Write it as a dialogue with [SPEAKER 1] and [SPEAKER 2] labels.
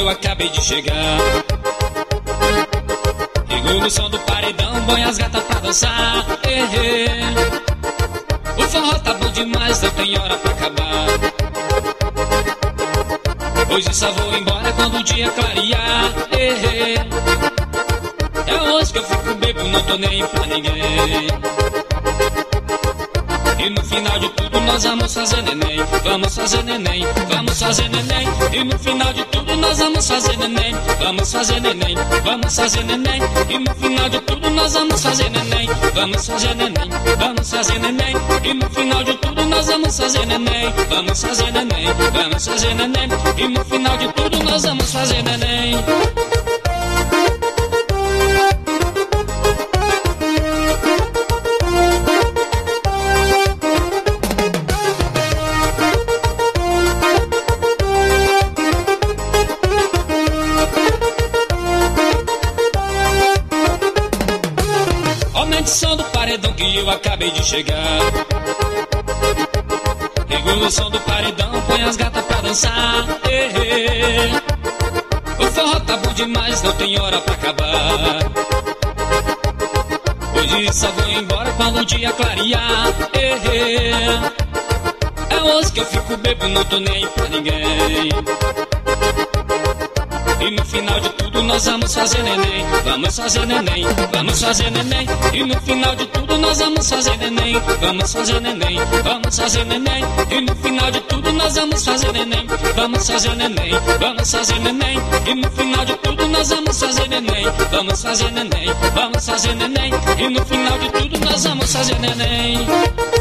[SPEAKER 1] eu acabei de chegar. No som do paredão, põe as gatas pra dançar. O forró tá bom demais, não tem hora pra acabar. Hoje só vou embora quando o dia clarear. É hoje que eu fico bebo, não tô nem pra ninguém. E no final de tudo nós vamos fazer neném. Vamos fazer neném, vamos fazer neném. E no final de tudo nós vamos fazer neném. Vamos fazer neném, vamos fazer neném. E no final de tudo nós vamos fazer neném. Vamos fazer neném, vamos fazer neném. E no final de tudo nós vamos fazer neném. Vamos fazer neném, vamos fazer neném. E no final de tudo nós vamos fazer neném. Som do paredão que eu acabei de chegar. Regula o som do paredão, põe as gatas pra dançar. O forró tá bom demais, não tem hora pra acabar. Hoje só vou embora quando o dia clarear. É hoje que eu fico bebo, não tô nem pra ninguém. E no final de tudo nós vamos fazer neném. Vamos fazer neném, vamos fazer neném. E no final de tudo nós vamos fazer neném. Vamos fazer neném, vamos fazer neném. E no final de tudo nós vamos fazer neném. Vamos fazer neném, vamos fazer neném. E no final de tudo nós vamos fazer neném. Vamos fazer neném, vamos fazer neném. E no final de tudo nós vamos fazer neném.